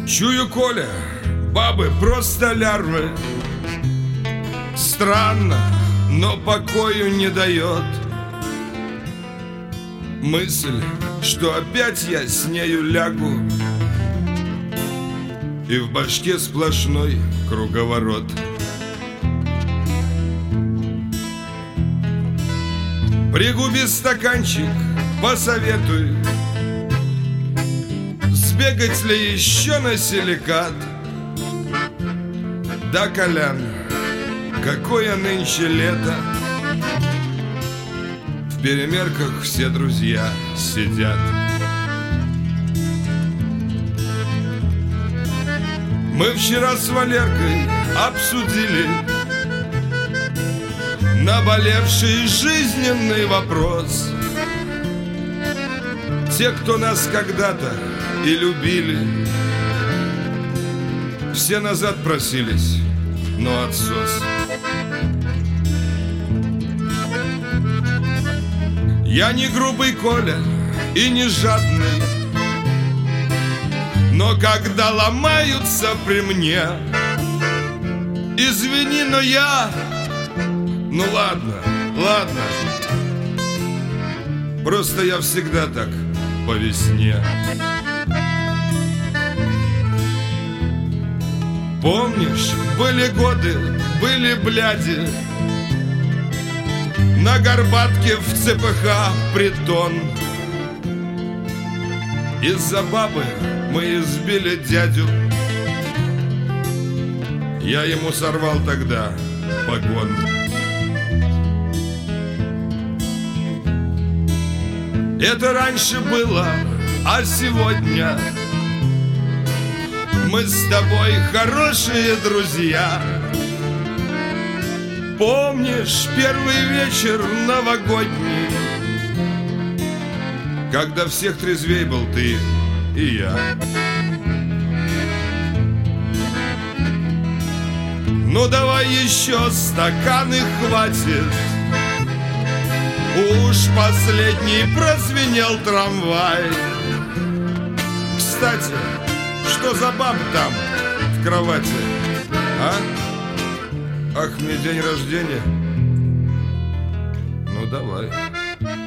Чую, Коля, бабы просто лярвы. Странно, но покою не дает мысль, что опять я с нею лягу, и в башке сплошной круговорот. Пригуби стаканчик, посоветуй, сбегать ли еще на силикат? Да, Колян, какое нынче лето, в перемерках все друзья сидят. Мы вчера с Валеркой обсудили наболевший жизненный вопрос. Те, кто нас когда-то и любили, все назад просились, но отсос. Я не грубый, Коля, и не жадный, но когда ломаются при мне, извини, но я... Ну ладно, ладно, просто я всегда так по весне. Помнишь, были годы, были бляди, на Горбатке в ЦПХ притон. Из-за бабы мы избили дядю, я ему сорвал тогда погон. Это раньше было, а сегодня мы с тобой хорошие друзья. Помнишь первый вечер новогодний, когда всех трезвей был ты и я? Ну давай еще стаканы, хватит, уж последний прозвенел трамвай. Кстати, что за баба там в кровати, а? Ах, мне день рождения. Ну давай.